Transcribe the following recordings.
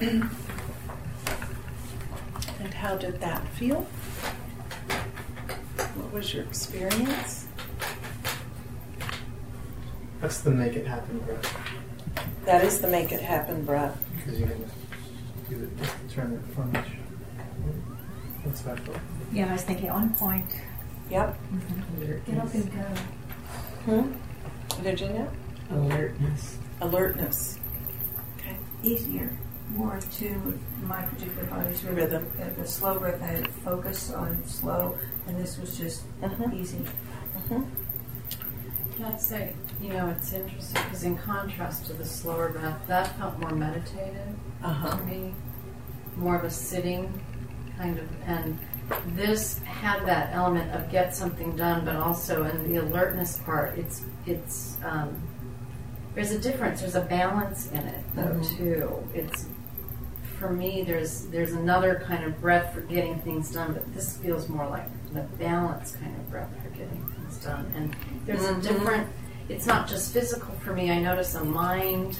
And how did that feel? What was your experience? That's the make it happen breath. That is the make it happen breath. Because you can do it, turn it from each. That's what I felt. Yeah, I was thinking on point. Yep. Get up and go. Virginia? Alertness. Alertness. Okay. Easier. More to my particular body's Rhythm. The slow breath, I had to focus on slow, and this was just easy. Can I say, it's interesting because in contrast to the slower breath, that felt more meditative to me, more of a sitting kind of, and this had that element of get something done, but also in the alertness part, it's there's a difference, there's a balance in it though too. It's, for me, there's another kind of breath for getting things done, but this feels more like the balance kind of breath for getting things done. And there's a different, it's not just physical for me. I notice a mind,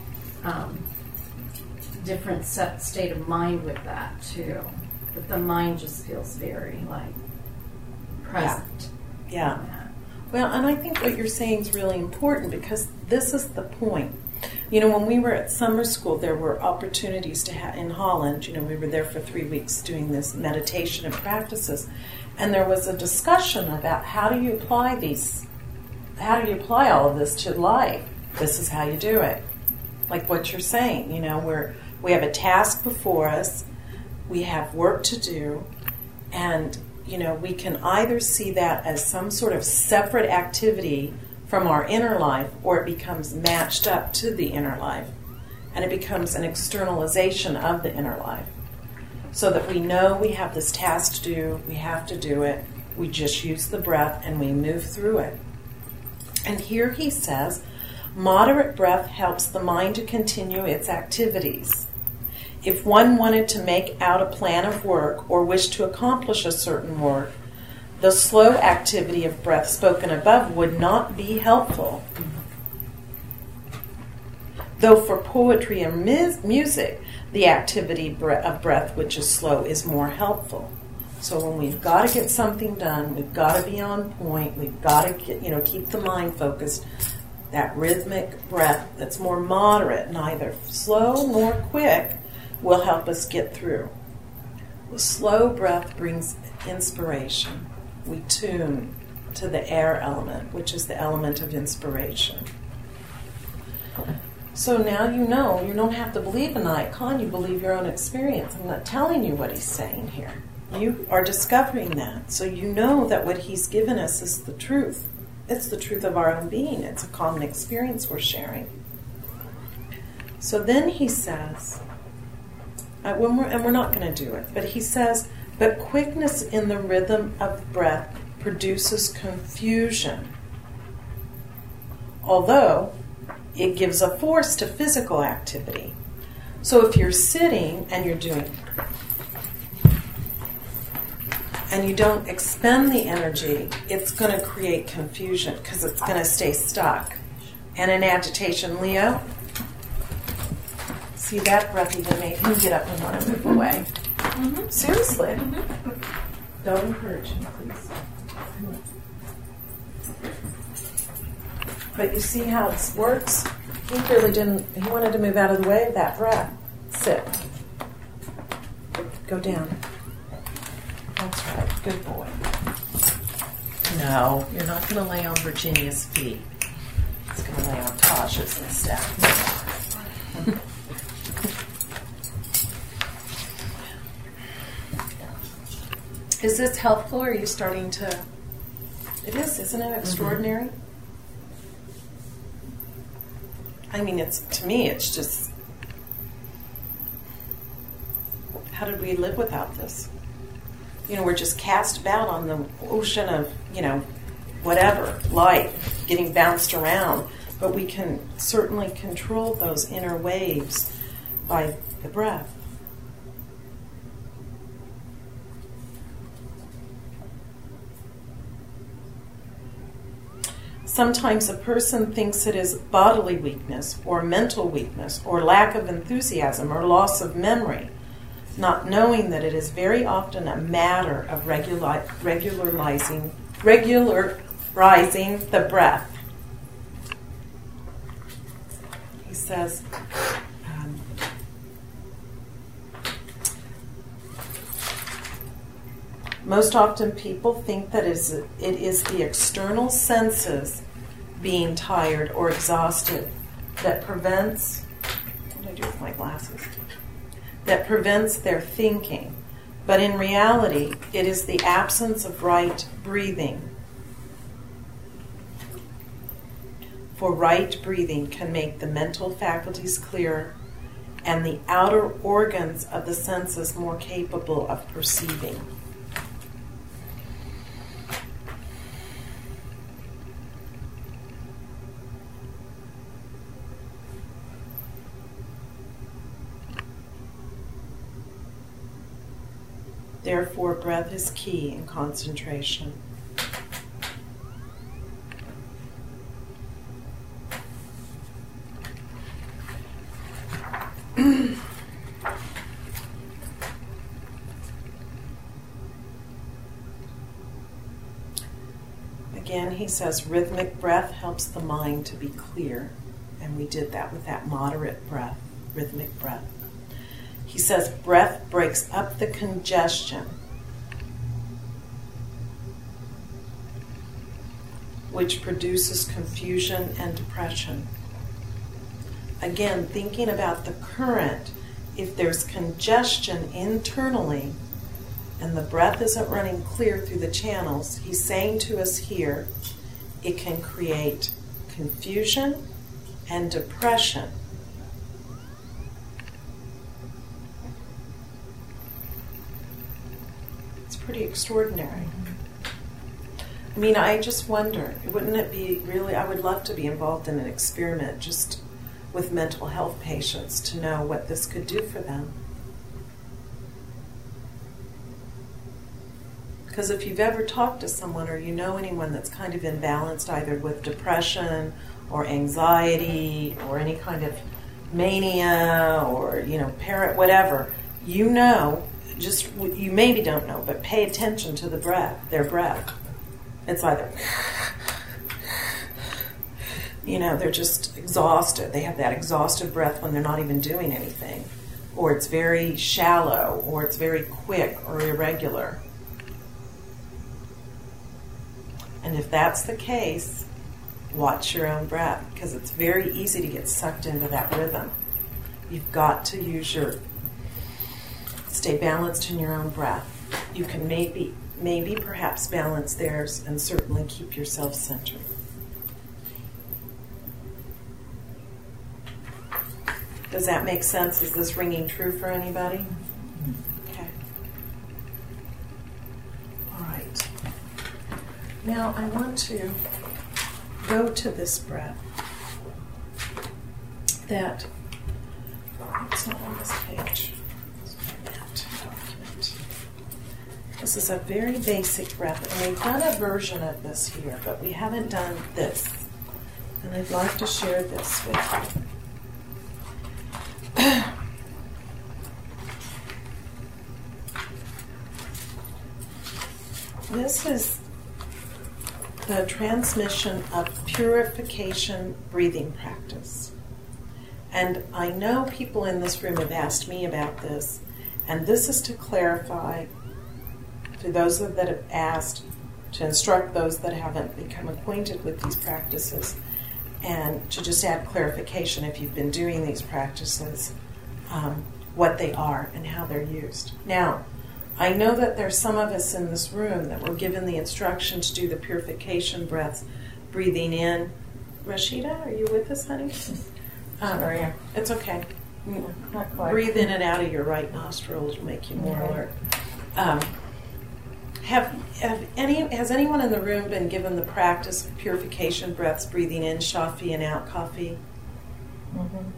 different state of mind with that too. But the mind just feels very like present. Yeah. Well, and I think what you're saying is really important because this is the point. When we were at summer school, there were opportunities to have in Holland. We were there for 3 weeks doing this meditation and practices, and there was a discussion about how do you apply all of this to life. This is how you do it. Like what you're saying, we have a task before us, we have work to do, and we can either see that as some sort of separate activity from our inner life, or it becomes matched up to the inner life, and it becomes an externalization of the inner life. So that we know we have this task to do, we have to do it, we just use the breath and we move through it. And here he says, moderate breath helps the mind to continue its activities. If one wanted to make out a plan of work or wished to accomplish a certain work, the slow activity of breath spoken above would not be helpful. Though for poetry and music, the activity of breath, which is slow, is more helpful. So when we've got to get something done, we've got to be on point, we've got to get, keep the mind focused, that rhythmic breath that's more moderate, neither slow nor quick, will help us get through. The slow breath brings inspiration. We tune to the air element, which is the element of inspiration. So now you don't have to believe Inayat Khan, you believe your own experience. I'm not telling you what he's saying here. You are discovering that. So you know that what he's given us is the truth. It's the truth of our own being. It's a common experience we're sharing. So then he says, we're not going to do it, but he says, but quickness in the rhythm of breath produces confusion, although it gives a force to physical activity. So if you're sitting and you're doing, and you don't expend the energy, it's going to create confusion because it's going to stay stuck. And an agitation, Leo, see that breath even made him get up and want to move away. Seriously. Don't encourage him, please. But you see how it works? He wanted to move out of the way of that breath. Sit. Go down. That's right. Good boy. No, you're not going to lay on Virginia's feet. It's going to lay on Tasha's instead. Is this helpful, or are you starting to... It is, isn't it extraordinary? I mean, to me, it's just... How did we live without this? We're just cast about on the ocean of, whatever, life, getting bounced around. But we can certainly control those inner waves by the breath. Sometimes a person thinks it is bodily weakness or mental weakness or lack of enthusiasm or loss of memory, not knowing that it is very often a matter of regularizing the breath. He says, most often people think that it is the external senses being tired or exhausted that prevents, what do I do with my glasses? That prevents their thinking. But in reality, it is the absence of right breathing. For right breathing can make the mental faculties clearer and the outer organs of the senses more capable of perceiving. Therefore, breath is key in concentration. Again, he says rhythmic breath helps the mind to be clear. And we did that with that moderate breath, rhythmic breath. He says breath breaks up the congestion, which produces confusion and depression. Again, thinking about the current, if there's congestion internally and the breath isn't running clear through the channels, he's saying to us here, it can create confusion and depression. Pretty extraordinary. I mean, I just wonder, wouldn't it be really, I would love to be involved in an experiment just with mental health patients to know what this could do for them. Because if you've ever talked to someone or you know anyone that's kind of imbalanced either with depression or anxiety or any kind of mania or, whatever, just you maybe don't know, but pay attention to their breath. It's either, they're just exhausted. They have that exhausted breath when they're not even doing anything. Or it's very shallow, or it's very quick or irregular. And if that's the case, watch your own breath, because it's very easy to get sucked into that rhythm. You've got to stay balanced in your own breath. You can maybe perhaps balance theirs and certainly keep yourself centered. Does that make sense? Is this ringing true for anybody? Okay. All right. Now I want to go to this breath that, it's not on this page. This is a very basic breath, and we've done a version of this here, but we haven't done this. And I'd like to share this with you. This is the transmission of purification breathing practice. And I know people in this room have asked me about this, and this is to clarify to those that have asked, to instruct those that haven't become acquainted with these practices, and to just add clarification if you've been doing these practices, what they are and how they're used. Now, I know that there's some of us in this room that were given the instruction to do the purification breaths, breathing in. Rashida, are you with us, honey? Sorry. It's okay. Not quite. Breathe in and out of your right nostril will make you more alert. Has anyone in the room been given the practice of purification breaths, breathing in Shafi and out Kafi? Mm-hmm.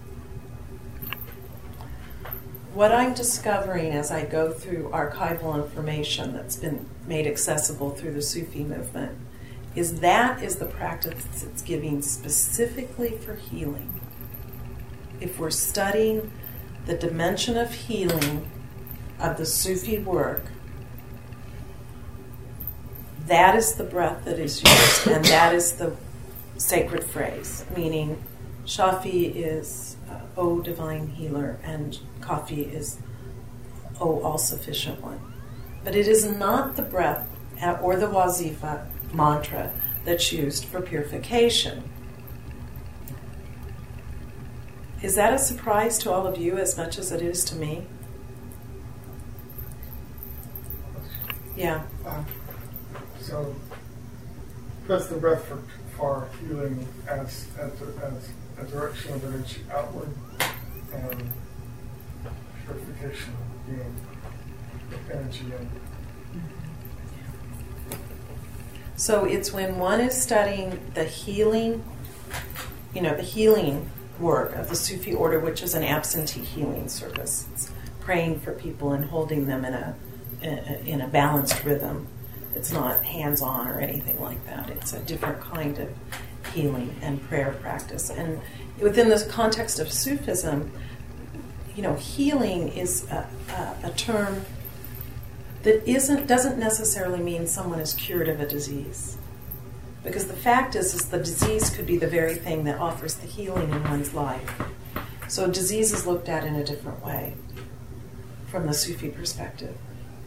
What I'm discovering as I go through archival information that's been made accessible through the Sufi movement is the practice that's giving specifically for healing. If we're studying the dimension of healing of the Sufi work, that is the breath that is used, and that is the sacred phrase, meaning Shafi is O divine healer, and Kafi is O all-sufficient one. But it is not the breath or the wazifa mantra that's used for purification. Is that a surprise to all of you as much as it is to me? Yeah. So that's the breath for healing as a direction of energy outward, and purification being energy in. So it's when one is studying the healing, the healing work of the Sufi order, which is an absentee healing service. It's praying for people and holding them in a balanced rhythm. It's not hands-on or anything like that. It's a different kind of healing and prayer practice. And within the context of Sufism, healing is a term that doesn't necessarily mean someone is cured of a disease. Because the fact is the disease could be the very thing that offers the healing in one's life. So disease is looked at in a different way from the Sufi perspective.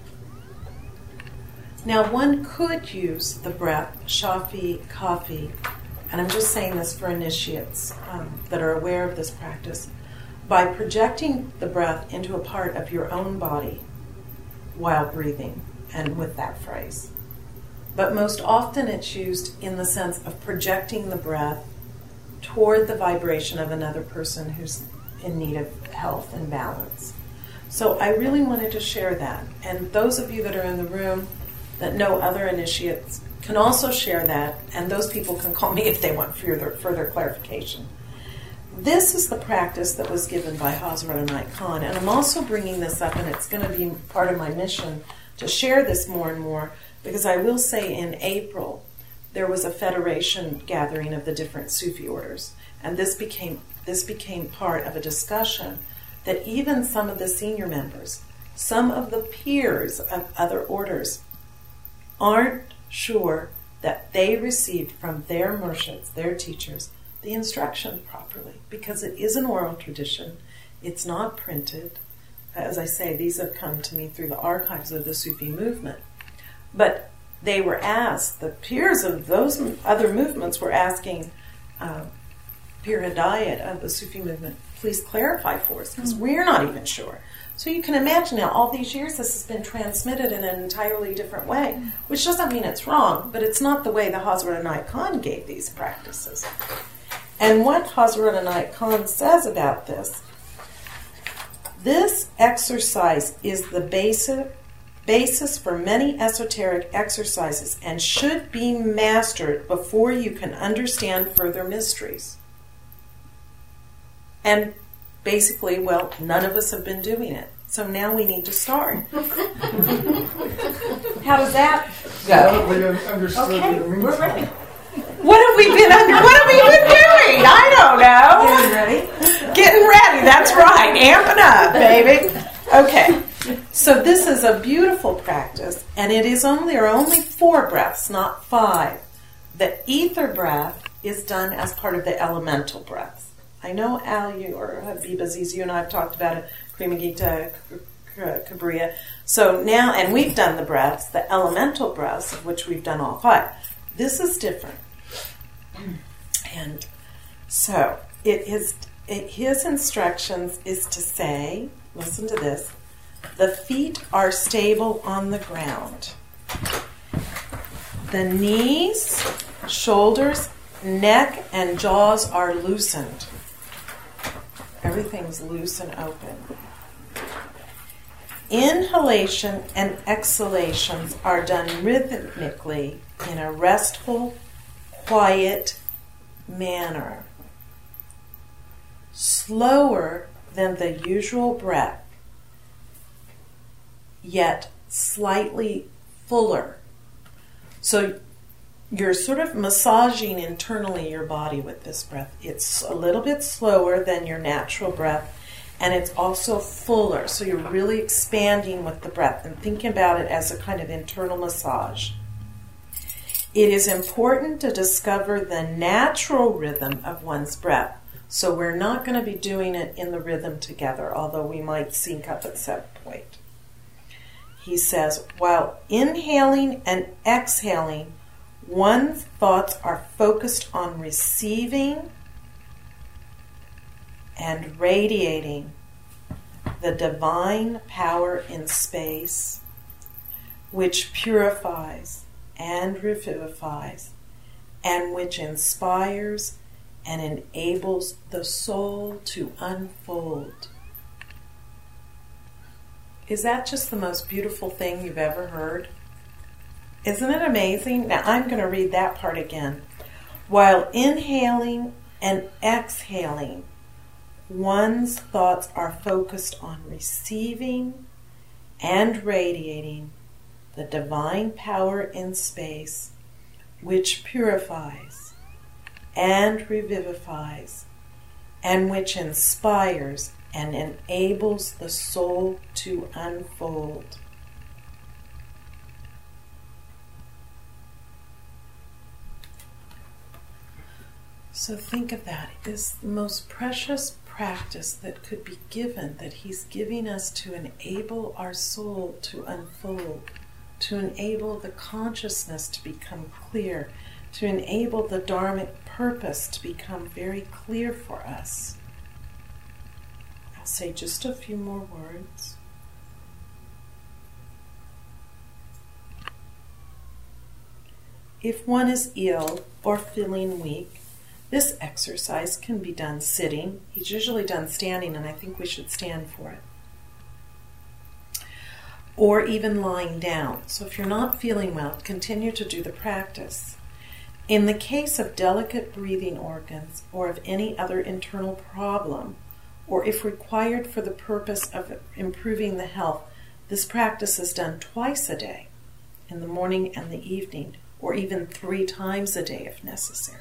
Now, one could use the breath, Shafi, Kafi, and I'm just saying this for initiates that are aware of this practice, by projecting the breath into a part of your own body while breathing, and with that phrase. But most often it's used in the sense of projecting the breath toward the vibration of another person who's in need of health and balance. So I really wanted to share that. And those of you that are in the room that know other initiates can also share that, and those people can call me if they want further clarification. This is the practice that was given by Hazrat Inayat Khan, and I'm also bringing this up, and it's going to be part of my mission to share this more and more, because I will say in April there was a federation gathering of the different Sufi orders, and this became part of a discussion that even some of the senior members, some of the peers of other orders, aren't sure that they received from their murshids, their teachers, the instruction properly, because it is an oral tradition. It's not printed. As I say, these have come to me through the archives of the Sufi movement. But they were asked, the peers of those other movements were asking Pir Hidayat of the Sufi movement, please clarify for us, because we're not even sure. So you can imagine now, all these years this has been transmitted in an entirely different way, which doesn't mean it's wrong, but it's not the way the Hazrat Inayat Khan gave these practices. And what Hazrat Inayat Khan says about this exercise is the basis for many esoteric exercises and should be mastered before you can understand further mysteries. And basically, none of us have been doing it. So now we need to start. How does that go? Okay, we're ready. What have we been doing? I don't know. Getting ready, that's right. Amping up, baby. Okay. So this is a beautiful practice, and there are only 4 breaths, not 5. The ether breath is done as part of the elemental breaths. I know Al, you or Habib Aziz, you and I have talked about it, Krima Gita, Kabriya. So now, and we've done the breaths, the elemental breaths, of which we've done all 5. This is different. And so his instructions is to say, listen to this, the feet are stable on the ground. The knees, shoulders, neck, and jaws are loosened. Everything's loose and open. Inhalation and exhalations are done rhythmically in a restful, quiet manner. Slower than the usual breath, yet slightly fuller. So you're sort of massaging internally your body with this breath. It's a little bit slower than your natural breath, and it's also fuller. So you're really expanding with the breath and thinking about it as a kind of internal massage. It is important to discover the natural rhythm of one's breath. So we're not going to be doing it in the rhythm together, although we might sync up at some point. He says, while inhaling and exhaling, one's thoughts are focused on receiving and radiating the divine power in space, which purifies and revivifies, and which inspires and enables the soul to unfold. Is that just the most beautiful thing you've ever heard? Isn't it amazing? Now I'm going to read that part again. While inhaling and exhaling, one's thoughts are focused on receiving and radiating the divine power in space, which purifies and revivifies, and which inspires and enables the soul to unfold. So think of that. It's the most precious practice that could be given, that he's giving us to enable our soul to unfold, to enable the consciousness to become clear, to enable the dharmic purpose to become very clear for us. I'll say just a few more words. If one is ill or feeling weak, this exercise can be done sitting. It's usually done standing, and I think we should stand for it. Or even lying down. So if you're not feeling well, continue to do the practice. In the case of delicate breathing organs or of any other internal problem, or if required for the purpose of improving the health, this practice is done twice a day, in the morning and the evening, or even 3 times a day if necessary.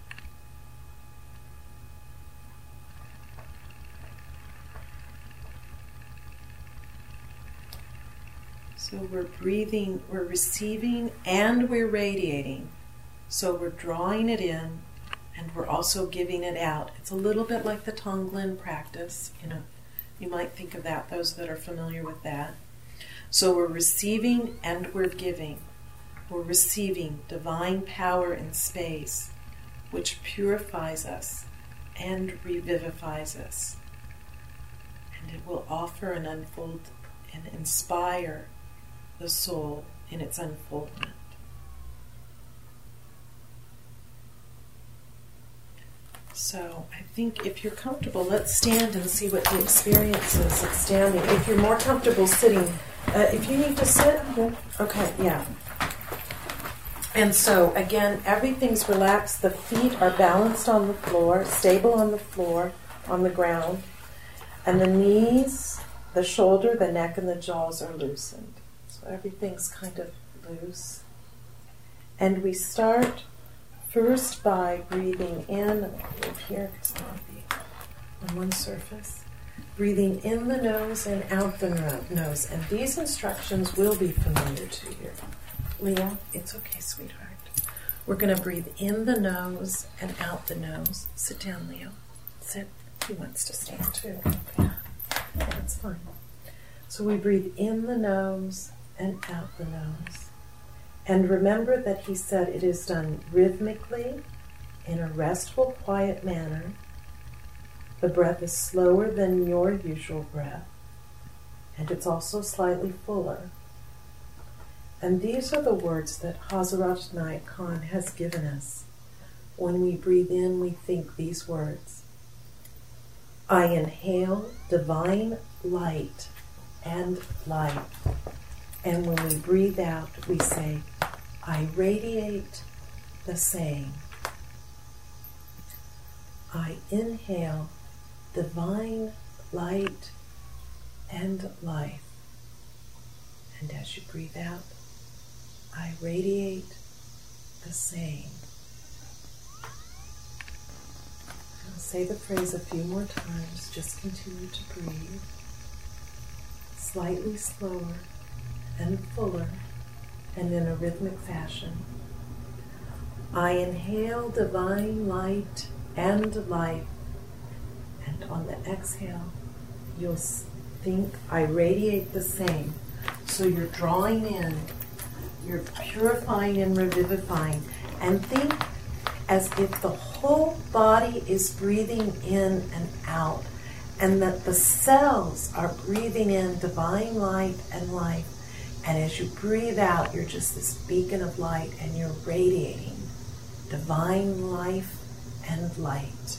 So we're breathing, we're receiving, and we're radiating. So we're drawing it in, and we're also giving it out. It's a little bit like the Tonglen practice. You might think of that, those that are familiar with that. So we're receiving and we're giving. We're receiving divine power in space, which purifies us and revivifies us. And it will offer and unfold and inspire the soul in its unfoldment. So I think if you're comfortable, let's stand and see what the experience is of standing. If you're more comfortable sitting, if you need to sit, okay, yeah. And so again, everything's relaxed. The feet are balanced on the floor, stable on the floor, on the ground. And the knees, the shoulder, the neck, and the jaws are loosened. So everything's kind of loose. And we start first by breathing in. Move here because I want to be on one surface. Breathing in the nose and out the nose. And these instructions will be familiar to you. Leah, it's okay, sweetheart. We're going to breathe in the nose and out the nose. Sit down, Leo. Sit. He wants to stand too. Yeah, that's fine. So we breathe in the nose and out the nose. And remember that he said it is done rhythmically, in a restful, quiet manner. The breath is slower than your usual breath, and it's also slightly fuller. And these are the words that Hazrat Nayak Khan has given us. When we breathe in, we think these words. I inhale divine light and light. And when we breathe out, we say, I radiate the same. I inhale divine light and life. And as you breathe out, I radiate the same. I'll say the phrase a few more times. Just continue to breathe. Slightly slower and fuller and in a rhythmic fashion. I inhale divine light and life. And on the exhale, you'll think I radiate the same. So you're drawing in, you're purifying and revivifying, and think as if the whole body is breathing in and out, and that the cells are breathing in divine light and life. And as you breathe out, you're just this beacon of light, and you're radiating divine life and light.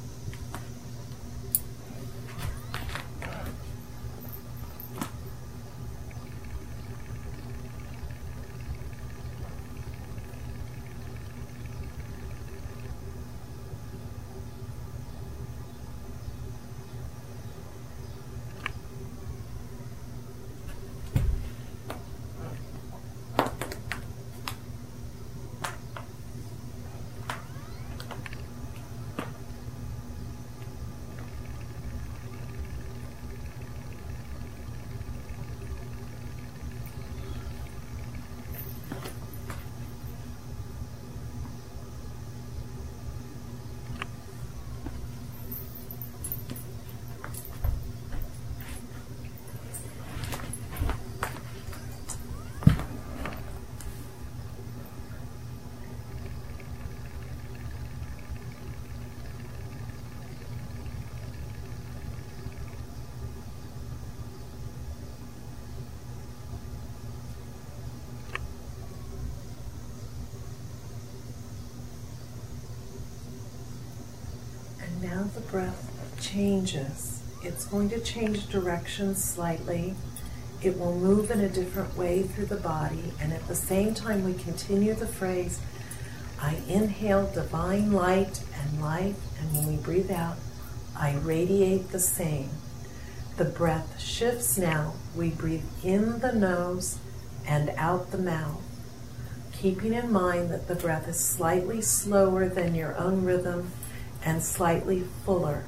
Now the breath changes. It's going to change direction slightly. It will move in a different way through the body, and at the same time we continue the phrase, I inhale divine light and life, and when we breathe out, I radiate the same. The breath shifts now. We breathe in the nose and out the mouth, keeping in mind that the breath is slightly slower than your own rhythm and slightly fuller.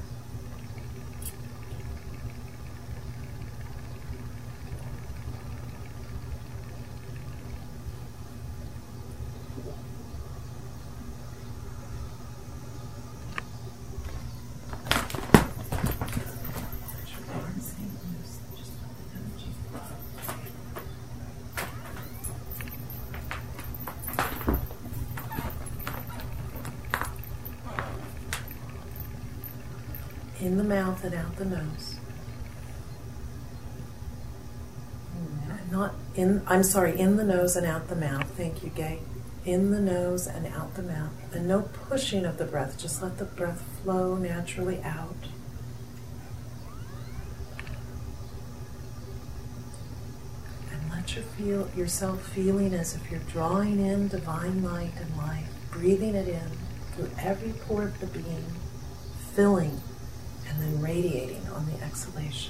In the mouth and out the nose. In the nose and out the mouth. Thank you, Gay. In the nose and out the mouth. And no pushing of the breath. Just let the breath flow naturally out. And let yourself feeling as if you're drawing in divine light and life, breathing it in through every pore of the being, filling and then radiating on the exhalation.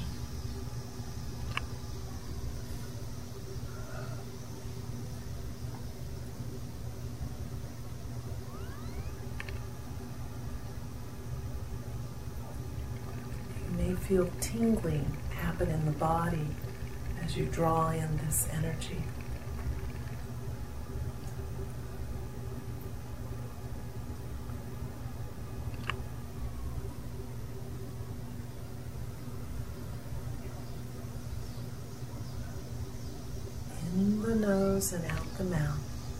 You may feel tingling happen in the body as you draw in this energy. In the nose and out the mouth.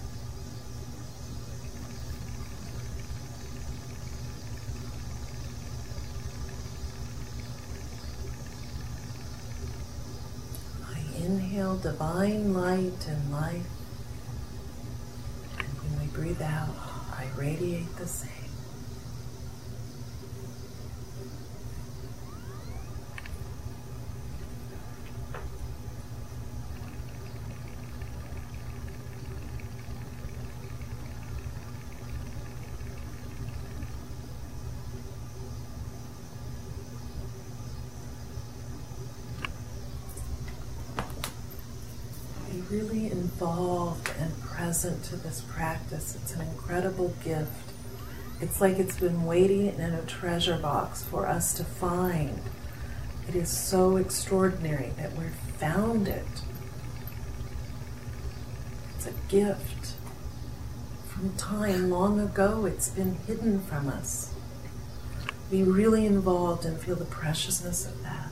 I inhale divine light and life, and when we breathe out, I radiate the same. really involved and present to this practice. It's an incredible gift. It's like it's been waiting in a treasure box for us to find. It is so extraordinary that we've found it. It's a gift. From time long ago, it's been hidden from us. Be really involved and feel the preciousness of that.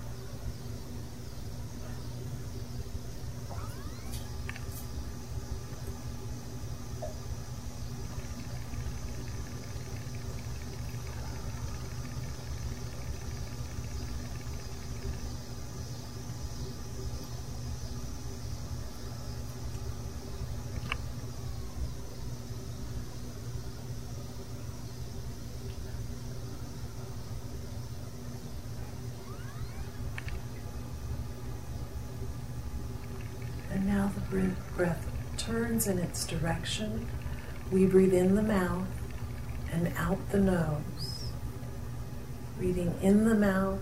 And now the breath turns in its direction. We breathe in the mouth and out the nose. Breathing in the mouth,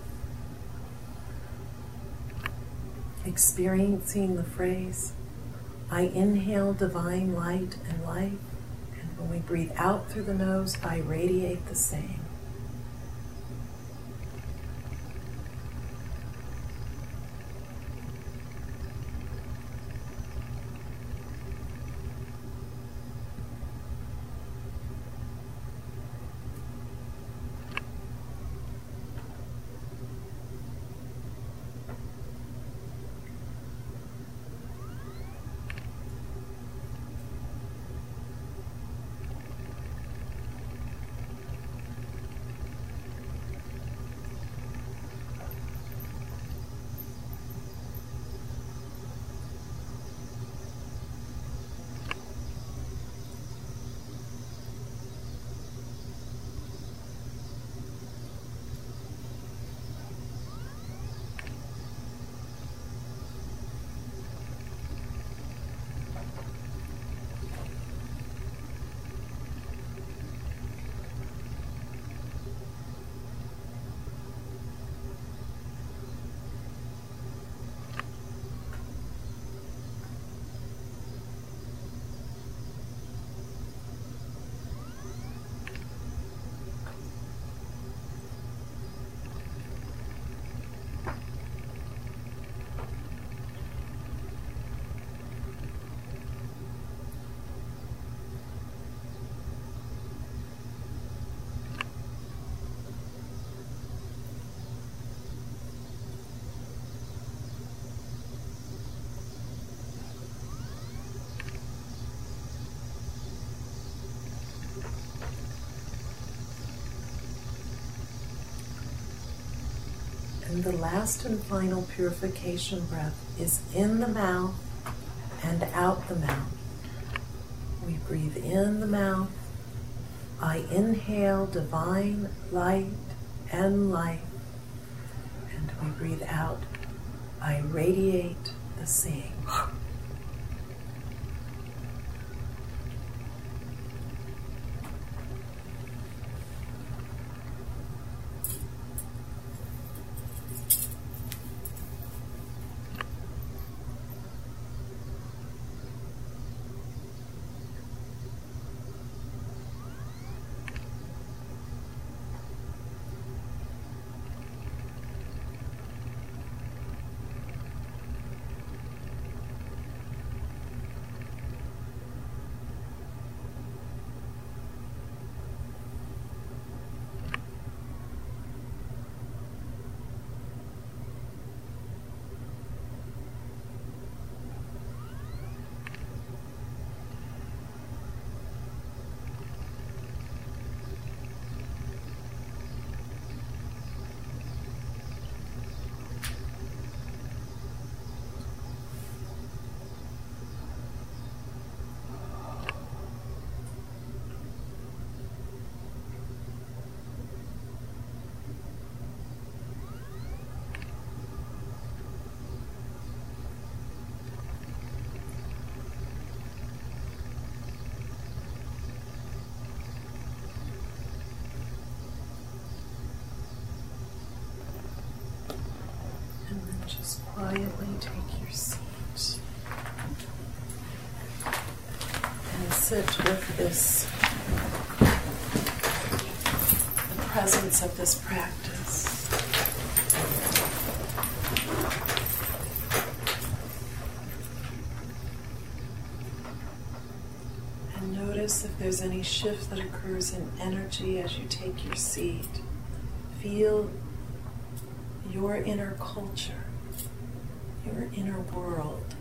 experiencing the phrase, I inhale divine light and life. And when we breathe out through the nose, I radiate the same. And the last and final purification breath is in the mouth and out the mouth. We breathe in the mouth. I inhale divine light and life. And we breathe out. I radiate the same. Just quietly take your seat. And sit with this, the presence of this practice. And notice if there's any shift that occurs in energy as you take your seat. Feel your inner culture, your inner world.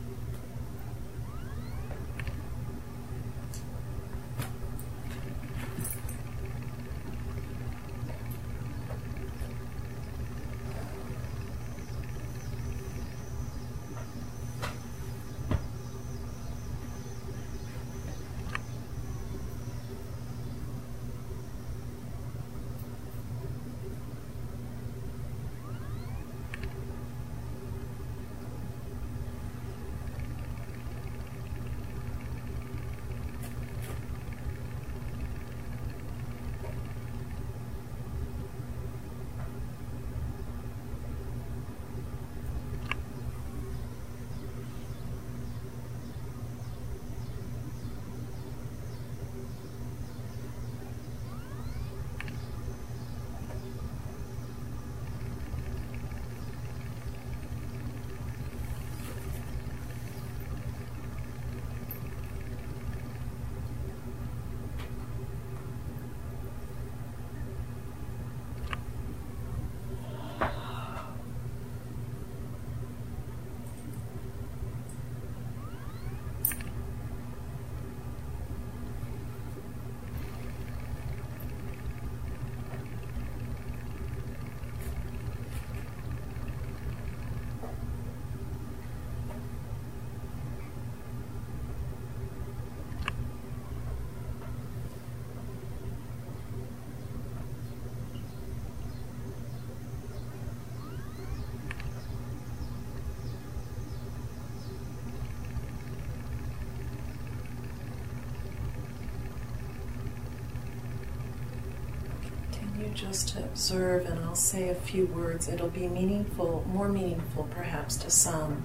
Just to observe, and I'll say a few words. It'll be meaningful, more meaningful perhaps to some.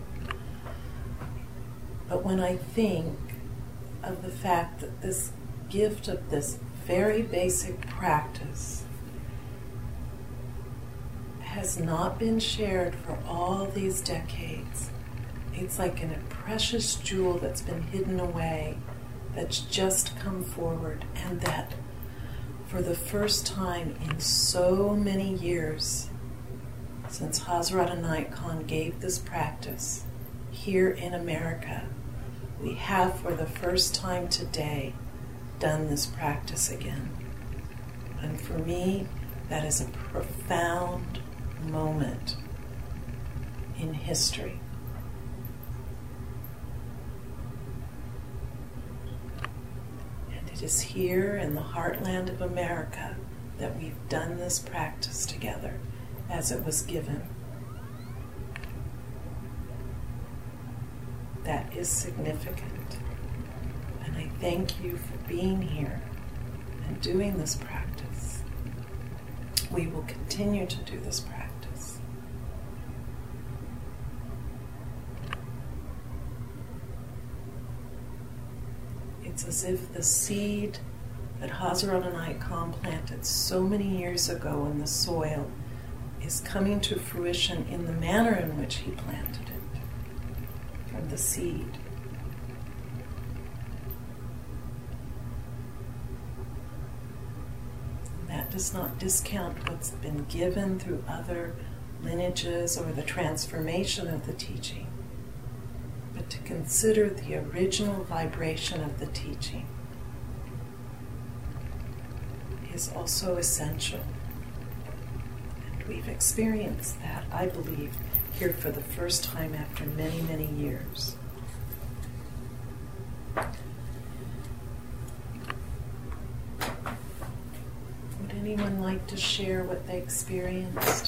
But when I think of the fact that this gift of this very basic practice has not been shared for all these decades, it's like a precious jewel that's been hidden away, that's just come forward, and that for the first time in so many years since Hazrat Inayat Khan gave this practice here in America, we have for the first time today done this practice again. And for me, that is a profound moment in history. It is here in the heartland of America that we've done this practice together as it was given. That is significant. And I thank you for being here and doing this practice. We will continue to do this practice. It's as if the seed that Hazrat Inayat Khan planted so many years ago in the soil is coming to fruition in the manner in which he planted it, from the seed. And that does not discount what's been given through other lineages or the transformation of the teaching, but to consider the original vibration of the teaching is also essential. And we've experienced that, I believe, here for the first time after many, many years. Would anyone like to share what they experienced?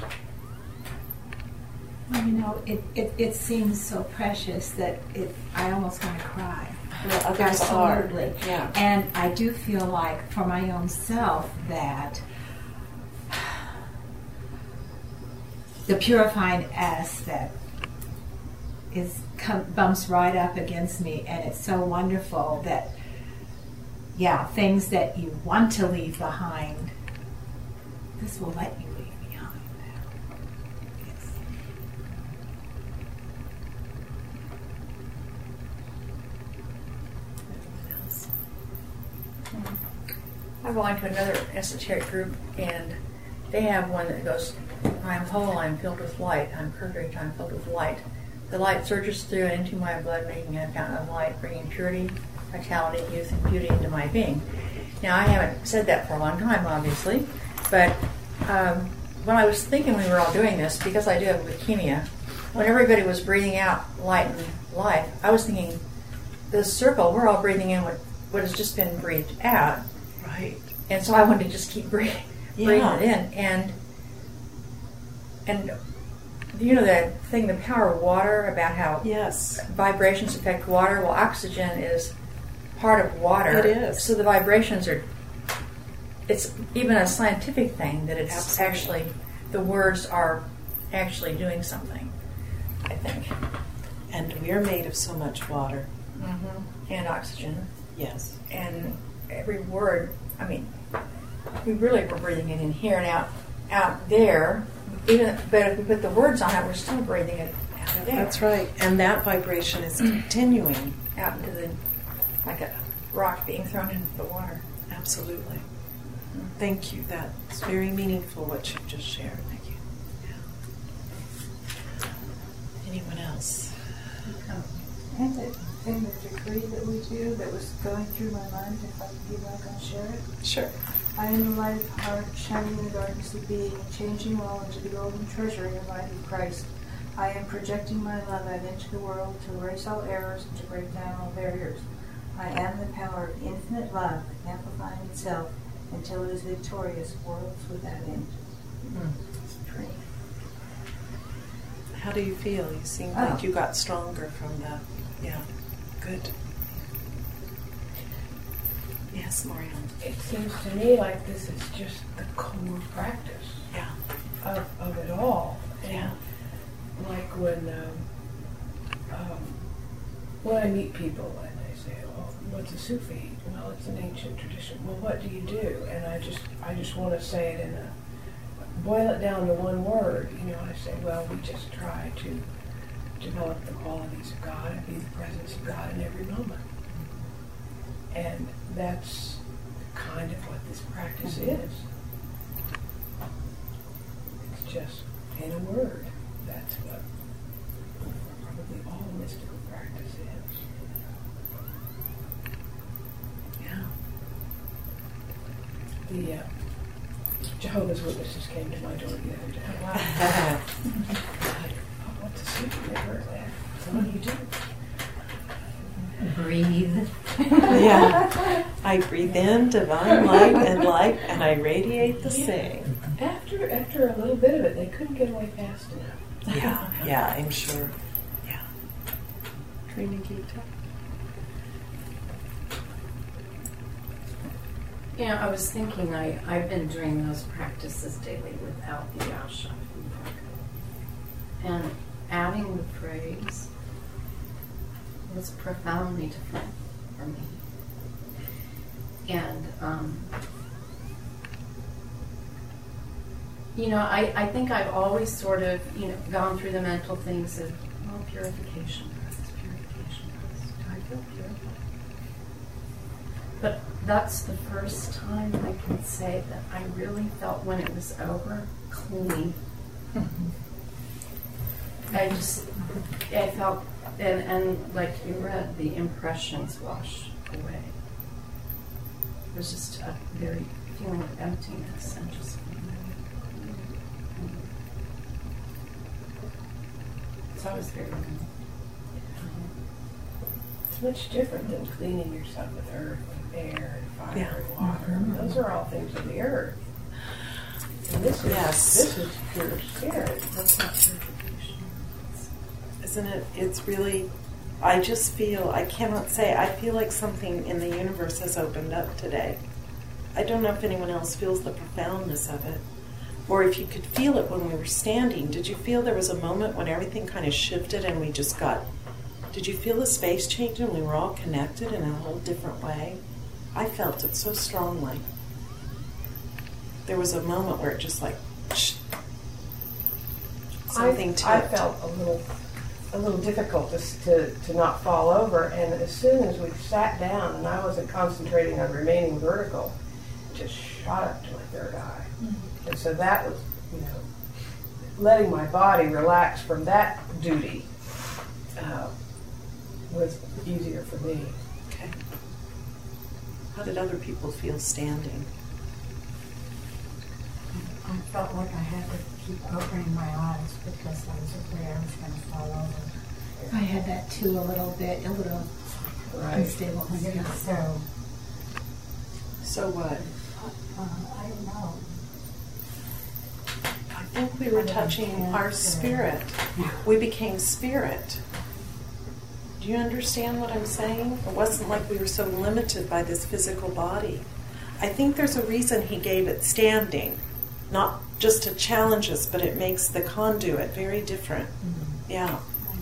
Well, you know, it seems so precious that I almost want to cry. Well, others are. Absolutely. Yeah. And I do feel like, for my own self, that the purifying S that bumps right up against me, and it's so wonderful that, things that you want to leave behind, this will let you leave behind. Yes. Anyone else? I belong to another esoteric group, and they have one that goes, I'm whole, I'm filled with light, I'm perfect, I'm filled with light. The light surges through and into my blood, making a fountain of light, bringing purity, vitality, youth, and beauty into my being. Now, I haven't said that for a long time, obviously, but when I was thinking we were all doing this, because I do have leukemia, when everybody was breathing out light and life, I was thinking, this circle, we're all breathing in what has just been breathed out. Right. And so I wanted to just keep breathing it in. And you know that thing, the power of water, about how vibrations affect water? Well, oxygen is part of water. It is. So the vibrations it's even a scientific thing that it's actually, the words are actually doing something, I think. And we're made of so much water. Mm-hmm. And oxygen. Yes. And every word, I mean, we really were breathing it in here and out there. But if we put the words on it, we're still breathing it out there. That's right. And that vibration is continuing out into like a rock being thrown into the water. Absolutely. Thank you. That's very meaningful what you've just shared. Thank you. Yeah. Anyone else? And the decree that we do that was going through my mind, if I could be back and share it. Sure. I am the light of heart, shining in the darkness of being, and changing all into the golden treasury of light of Christ. I am projecting my love out into the world to erase all errors and to break down all barriers. I am the power of infinite love, amplifying itself until it is victorious, worlds without end. How do you feel? You seem like you got stronger from that. Yeah. Good. Yes, Marianne. It seems to me like this is just the core practice of it all. And like when I meet people and they say, "Oh, what's a Sufi?" Well, it's an ancient tradition. Well, what do you do? And I just want to say it boil it down to one word. I say, well, we just try to develop the qualities of God and be the presence of God in every moment. And that's kind of what this practice is. It's just in a word. That's what probably all mystical practice is. Yeah. The Jehovah's Witnesses came to my door the other day. Wow. What's a Sufi? Never heard of that. So what do you do? Breathe. Yeah. I breathe in divine light, and I radiate the same. After a little bit of it, they couldn't get away fast enough. Yeah, I'm sure. Yeah. Training Gita. I was thinking I've been doing those practices daily without the Asha. And adding the phrase was profoundly different for me. And, I think I've always sort of, gone through the mental things of, purification process. Do I feel purified? But that's the first time I can say that I really felt when it was over, clean. I felt, and like you read, the impressions wash away. It was just a very feeling of emptiness and just. So I was very. It's much different than cleaning yourself with earth and air and fire and water. Those are all things of the earth. And this is pure spirit. That's not purification. Isn't it? It's really, I just feel, I cannot say, I feel like something in the universe has opened up today. I don't know if anyone else feels the profoundness of it, or if you could feel it when we were standing, did you feel there was a moment when everything kind of shifted and we just got, did you feel the space change and we were all connected in a whole different way? I felt it so strongly. There was a moment where it just like, something tipped. I felt a little difficult to not fall over, and as soon as we sat down and I wasn't concentrating on remaining vertical, it just shot up to my third eye. Mm-hmm. And so that was, letting my body relax from that duty was easier for me. Okay. How did other people feel standing? I felt like I had to keep opening my eyes because I was afraid I was going to fall over. I had that too a little unstable. Yeah, So what? I don't know. I think we were touching our spirit. We became spirit. Do you understand what I'm saying? It wasn't like we were so limited by this physical body. I think there's a reason he gave it standing. Not just to challenge us, but it makes the conduit very different. Mm-hmm. Yeah.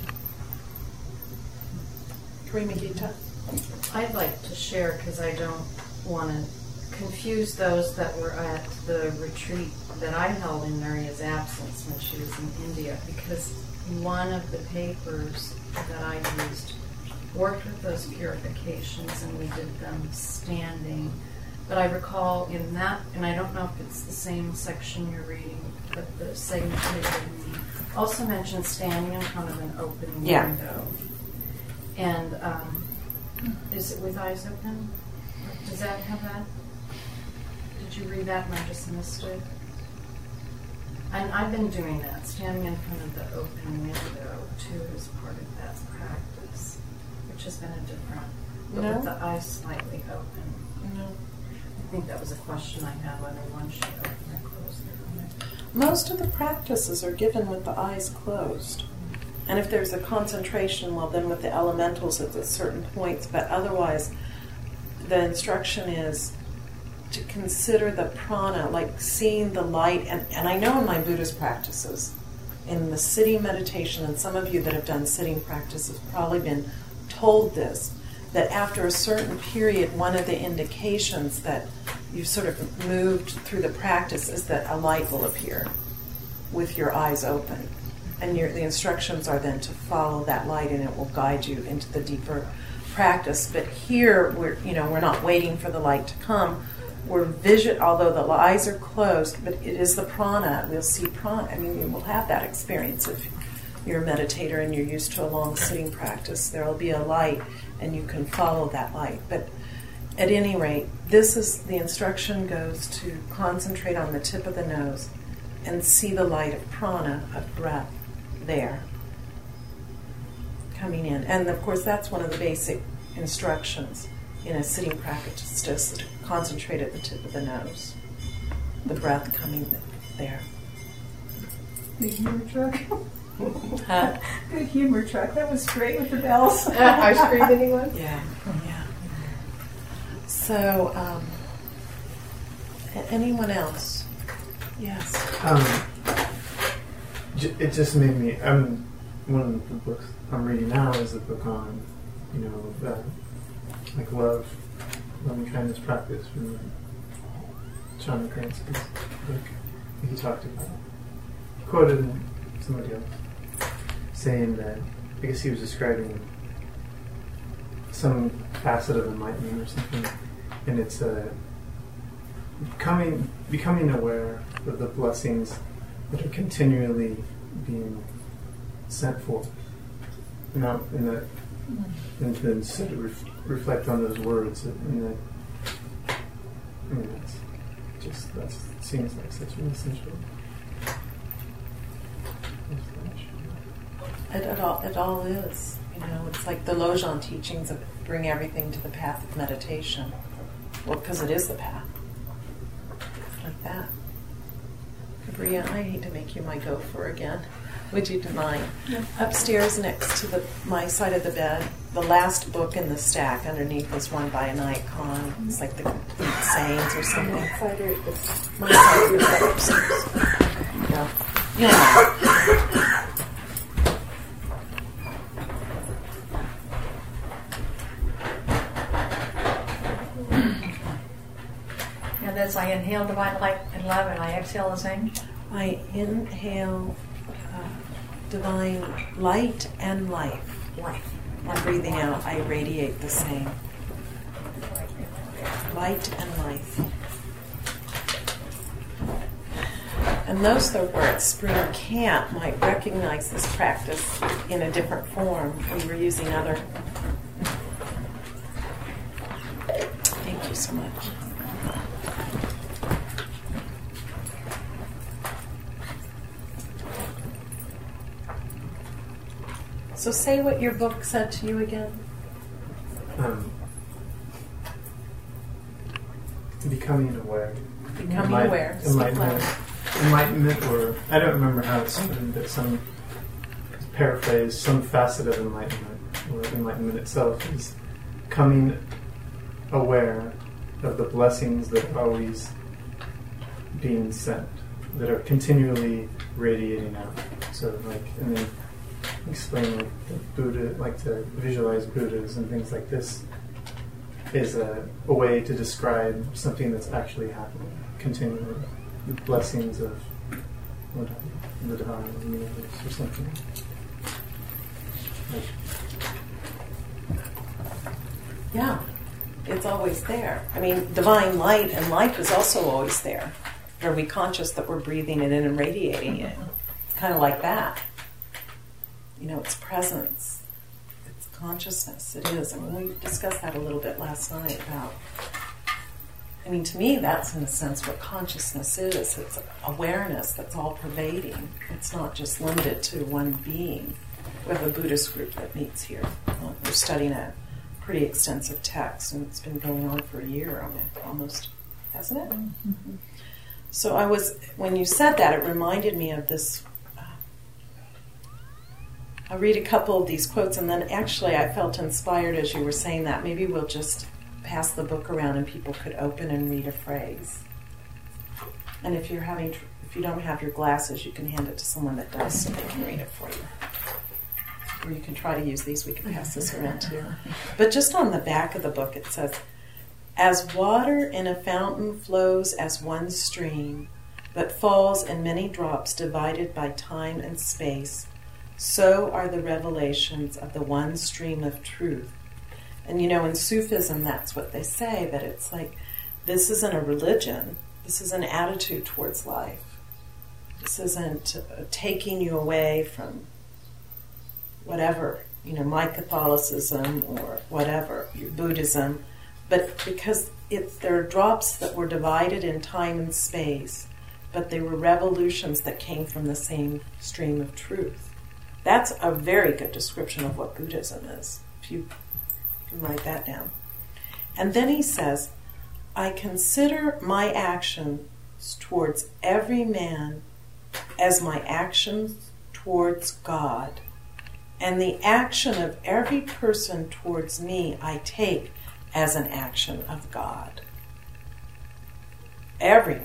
Karima Gita? I'd like to share, because I don't want to confuse those that were at the retreat that I held in Maria's absence when she was in India, because one of the papers that I used worked with those purifications, and we did them standing. But I recall in that, and I don't know if it's the same section you're reading, but the segment that you're reading also mentions standing in front of an open window. And is it with eyes open? Does that have that? Did you read that and I just missed it? And I've been doing that, standing in front of the open window too, as part of that practice, which has been a different, but with the eyes slightly open. No. I think that was a question I had, whether one should open or close their eyes. Most of the practices are given with the eyes closed. And if there's a concentration, well, then with the elementals at certain points. But otherwise, the instruction is to consider the prana, like seeing the light. And I know in my Buddhist practices, in the sitting meditation, and some of you that have done sitting practice have probably been told this, that after a certain period, one of the indications that you've sort of moved through the practice is that a light will appear with your eyes open. And the instructions are then to follow that light, and it will guide you into the deeper practice. But here, we're not waiting for the light to come. We're although the eyes are closed, but it is the prana. We'll see prana. I mean, you will have that experience if you're a meditator and you're used to a long sitting practice. There will be a light, and you can follow that light. But at any rate, the instruction goes to concentrate on the tip of the nose and see the light of prana, of breath, there, coming in. And of course, that's one of the basic instructions in a sitting practice, just to concentrate at the tip of the nose, the breath coming there. Good humor truck. Huh? Good humor truck. That was great with the bells. Ice cream, anyone? Yeah. So, anyone else? Yes. It just made me. One of the books I'm reading now is a book on, like loving kindness practice from John Cransky's book. He talked about, quoted somebody else saying that, I guess he was describing some facet of enlightenment or something, and it's becoming aware of the blessings that are continually being sent forth. And then sort of reflect on those words, and that seems like such an essential. It all is. It's like the Lojong teachings of bring everything to the path of meditation. Well, because it is the path. Like that. Bria, I hate to make you my gopher again. Would you mind? Upstairs next to my side of the bed, the last book in the stack underneath is one by an icon. It's like the Complete Sayings or something. My side is upstairs. Yeah. Yeah. And as I inhale divine light and love, and I exhale the same. I inhale divine light and life. And breathing out, I radiate the same. Light and life. And those are where at Spring Camp might recognize this practice in a different form. We were using other. Thank you so much. So say what your book said to you again. Becoming aware. Becoming aware. Enlightenment, or I don't remember how it's written, but some paraphrase, some facet of enlightenment, or enlightenment itself is coming aware of the blessings that are always being sent, that are continually radiating out. So, and then explain the Buddha, to visualize Buddhas and things like this is a way to describe something that's actually happening continually. The blessings of the divine in the universe or something. Yeah, it's always there. I mean, divine light and life is also always there. Are we conscious that we're breathing it in and radiating it? Kind of like that. It's presence. It's consciousness. It is. I mean, we discussed that a little bit last night about, to me, that's in a sense what consciousness is. It's awareness that's all pervading. It's not just limited to one being. We have a Buddhist group that meets here. We're studying a pretty extensive text, and it's been going on for a year almost, hasn't it? Mm-hmm. So when you said that, it reminded me of this. I'll read a couple of these quotes, and then actually I felt inspired as you were saying that. Maybe we'll just pass the book around and people could open and read a phrase. And if you don't have your glasses, you can hand it to someone that does so they can read it for you. Or you can try to use these. We can pass this around too. But just on the back of the book it says, "As water in a fountain flows as one stream, but falls in many drops divided by time and space, so are the revelations of the one stream of truth." And in Sufism, that's what they say, that it's like, this isn't a religion, this is an attitude towards life. This isn't taking you away from whatever, my Catholicism or whatever, your Buddhism, but because there are drops that were divided in time and space, but they were revolutions that came from the same stream of truth. That's a very good description of what Buddhism is, if you can write that down. And then he says, "I consider my actions towards every man as my actions towards God, and the action of every person towards me I take as an action of God." Every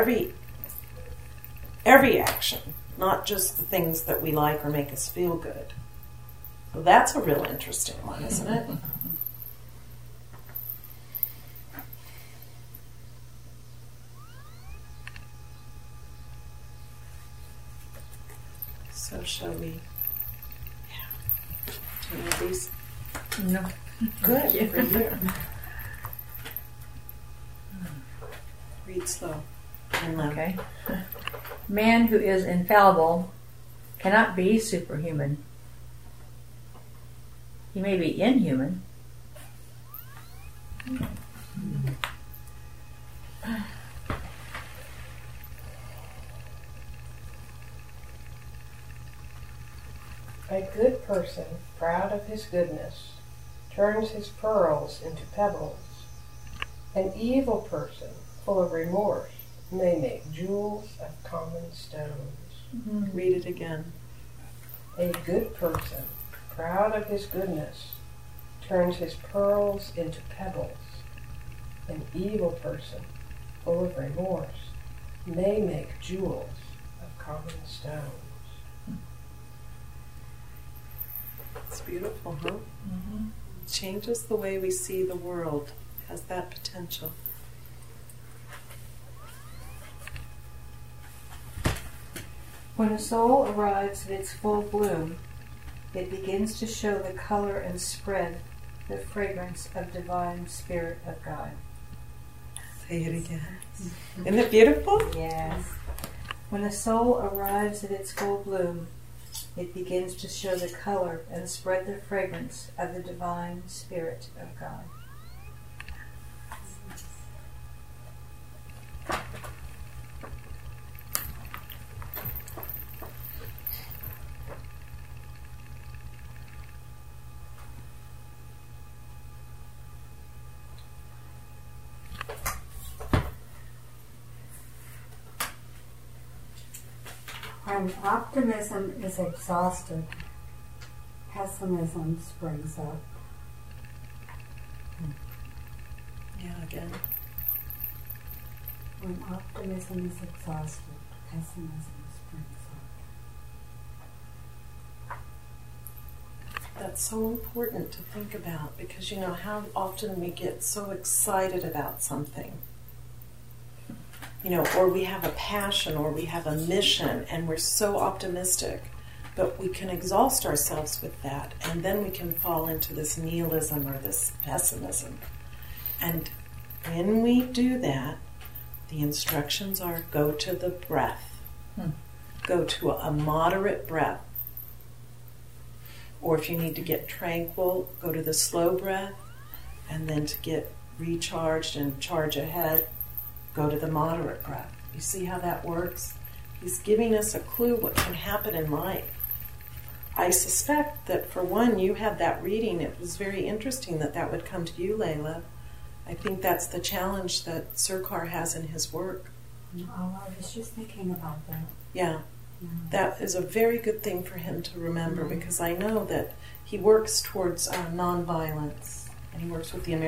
action. Not just the things that we like or make us feel good. So that's a real interesting one, isn't it? So shall we? Yeah. Do you need these? No. Good for you. Read slow. Okay. Man who is infallible cannot be superhuman. He may be inhuman. A good person, proud of his goodness, turns his pearls into pebbles. An evil person, full of remorse, may make jewels of common stones. Read it again. A good person, proud of his goodness, turns his pearls into pebbles. An evil person, full of remorse, may make jewels of common stones. It's beautiful, huh? Changes the way we see the world. Has that potential. When a soul arrives at its full bloom, it begins to show the color and spread the fragrance of divine Spirit of God. Say it again. Isn't it beautiful? Yes. When a soul arrives at its full bloom, it begins to show the color and spread the fragrance of the divine Spirit of God. When optimism is exhausted, pessimism springs up. Yeah, again. When optimism is exhausted, pessimism springs up. That's so important to think about because you know how often we get so excited about something. You know, or we have a passion or we have a mission and we're so optimistic, but we can exhaust ourselves with that and then we can fall into this nihilism or this pessimism. And when we do that, the instructions are go to the breath. Go to a moderate breath. Or if you need to get tranquil, go to the slow breath. And then to get recharged and charge ahead, go to the moderate breath. You see how that works? He's giving us a clue what can happen in life. I suspect that for one, you had that reading. It was very interesting that that would come to you, Layla. I think that's the challenge that Sarkar has in his work. Oh, I was just thinking about that. Yeah. That is a very good thing for him to remember because I know that he works towards nonviolence and he works with the American